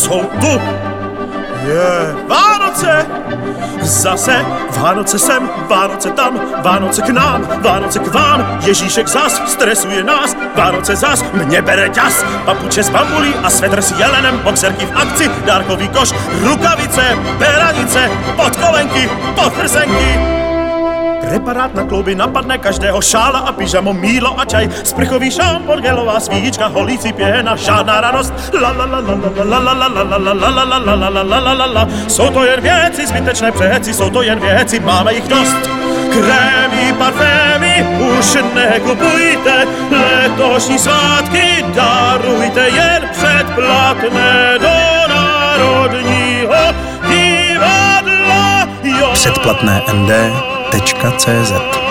jsou tu. Je Vánoce, zase Vánoce sem, Vánoce tam, Vánoce k nám, Vánoce k vám. Ježíšek zas stresuje nás, Vánoce zas mě bere ťas. Papuče s bambulí a svetr s jelenem, boxerky v akci, dárkový koš, rukavice, peranice, podkolenky, podprsenky. Preparát na klouby napadne každého, šála a pyžamo, mílo a čaj, sprchový šampon, gelová svíčka, holící pěna, žádná radost. La la la la la la la la la la la la la la la la la la. Jsou to jen věci, zbytečné přeci, jsou to jen věci, máme jich dost. Krémy, parfémy, už nekupujte, letošní svátky darujte jen předplatné do Národního divadla. Předplatné nd.cz